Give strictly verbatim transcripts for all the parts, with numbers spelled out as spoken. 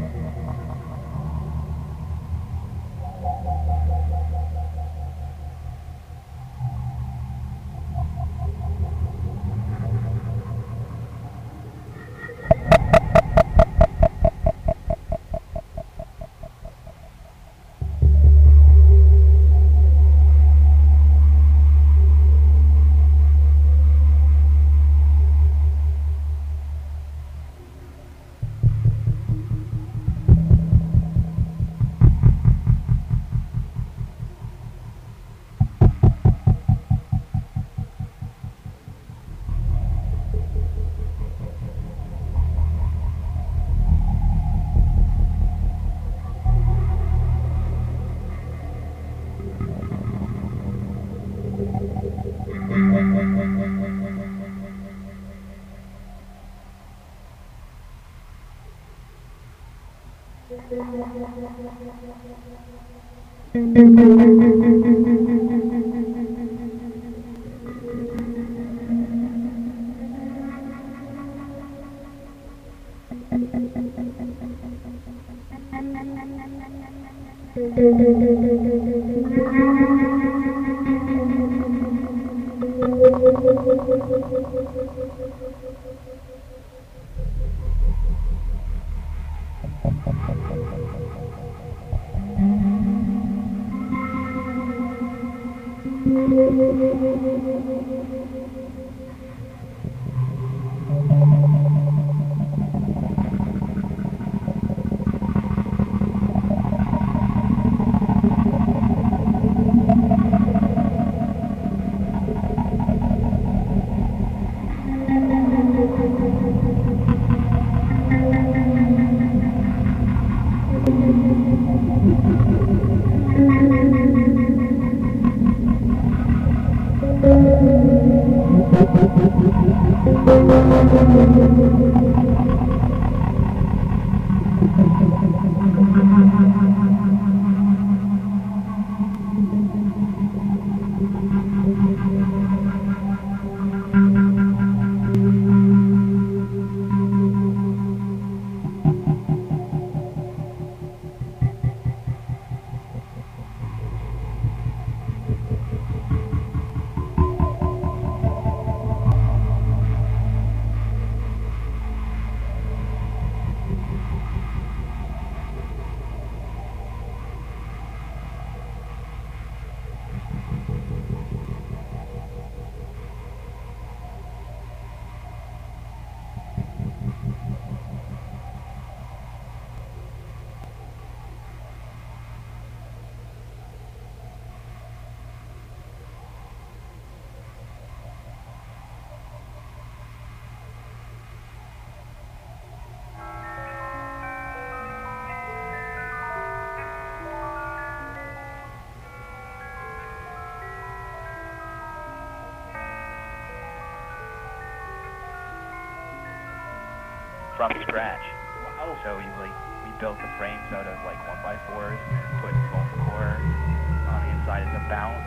From scratch. Wow. So we like we built the frames out of like one by fours, put foam core on the inside as a mount,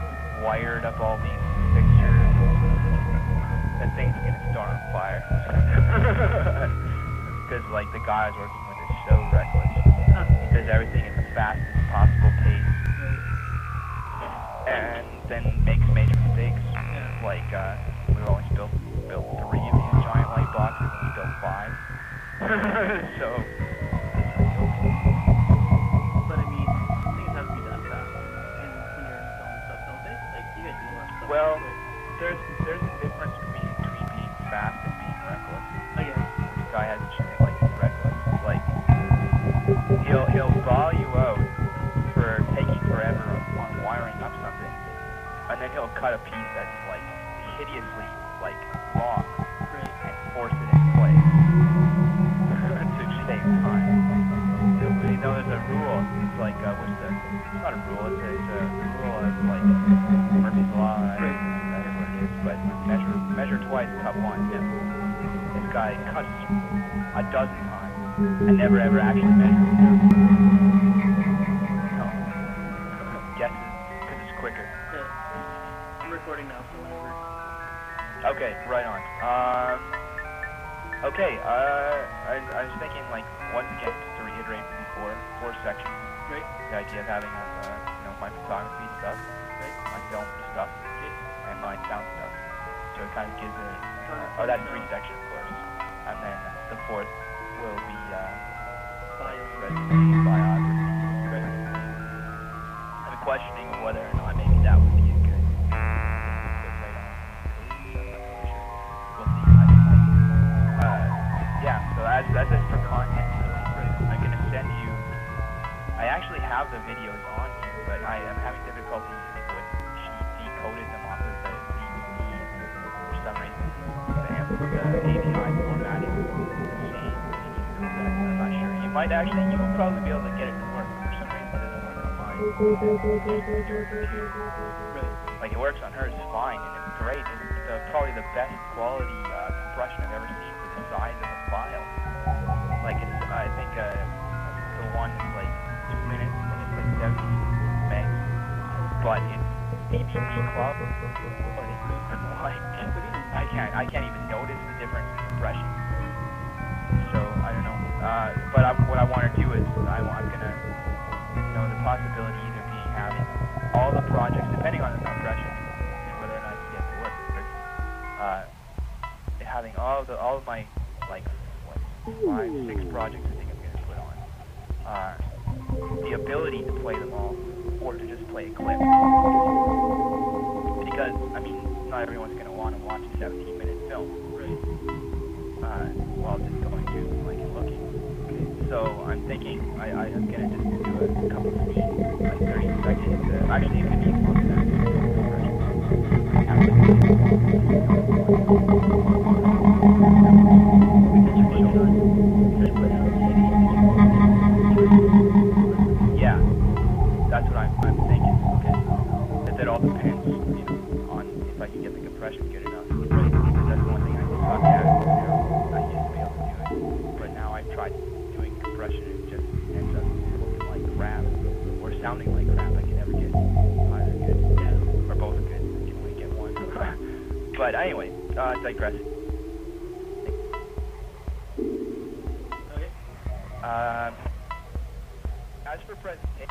wired up all these fixtures. That thing's gonna start on fire. Because like the guy I was working with is so reckless. He does everything at the fastest possible pace, and then makes major mistakes. Like uh, we always built built three of these giant light boxes, and we built five. So, but I mean, things have to be done fast. And when you're installing stuff, don't they? Like, you guys do a lot of stuff. Well, there's there's a difference between, between being fast and being reckless. Oh yeah. This guy has a chance, like, he's reckless. Like, he'll he'll bawl you out for taking forever on wiring up something, and then he'll cut a piece that's like hideously like long Right. and force it in place. Save time. So, you know, there's a rule. It's like, uh, what's the, it's not a rule, it's a, it's a rule of, like, Murphy's Law, right? Right. That is what it is, but measure, measure twice, cut once. Yeah. This guy cuts a dozen times and never ever actually measures. No. Guesses, because it's quicker. Yeah. I'm recording now, so whenever. Okay, right on. Um... Okay, uh, I, I was thinking, like, once again, just to reiterate from before, four sections. Right. The idea of having, uh, you know, my photography stuff, Right. my film stuff, Okay. and my sound stuff. So it kind of gives it, uh, oh, that's three sections, of course. And then the fourth will be, uh, Bio. residency, biography, residency. I'm questioning whether or not maybe that would be a good thing to put right on the page. I'm not really sure. We'll see. I mean, like, uh, yeah, so as, as is for content, really, I'm going to send you, I actually have the videos on here, but I am having difficulty with, she decoded them off of the D V D for some reason. The, the A V I format is the same. I'm not sure. You might actually, you will probably be able to get it to work. For some reason, it doesn't work on mine. Right. Like, it works on hers fine, and it's great. It's the, probably the best quality uh, compression I've ever seen for the size of the file. Like, it's, I think, uh, the one is like two minutes, and it's like seventy megs. But it's D V D club. Like, I can't, I can't even notice the different compression. So, I don't know. Uh, but I'm, what I want to do is, I, I'm going to, you know, the possibility either being having all the projects, depending on the compression and whether or not you get to work, but, uh, having all of the, all of my, like, what, five, six projects I think I'm going to put on, uh, the ability to play them all, or to just play a clip. Because, I mean, not everyone's going to want to watch a seventeen minute film. Right. Uh, while just going through, like, and looking. So I'm thinking I, I am going to just do a couple of scenes, like thirty seconds. Uh, actually, it could be more than that. Yeah, that's what I'm, I'm thinking. Okay. That, that all depends, you know, on if I can get the compression good enough. Right. Because that's the one thing I suck at. You know, I used to be able to do it, but now I've tried doing compression and it just ends up looking like crap or sounding like crap. I can never get either good, yeah, or both good. I can only get one. But anyway, uh, digressing. Okay. Um, as for presentation.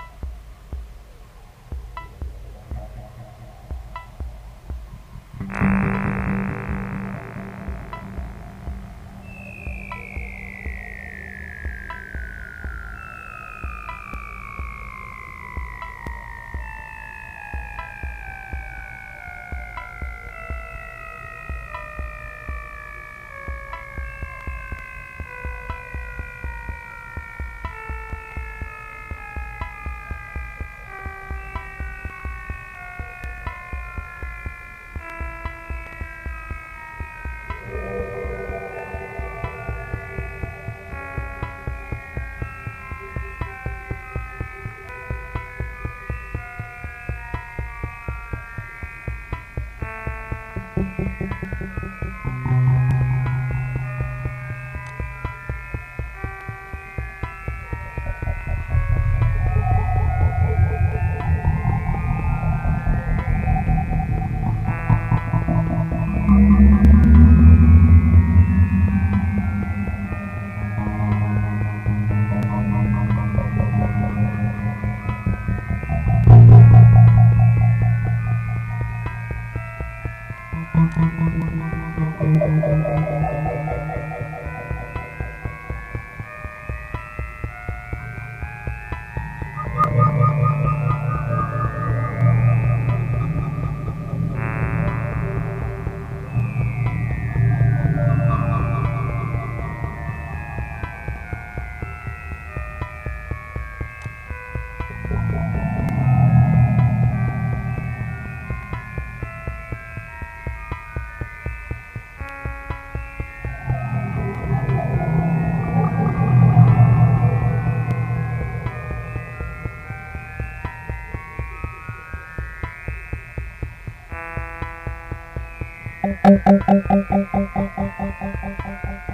Thank you.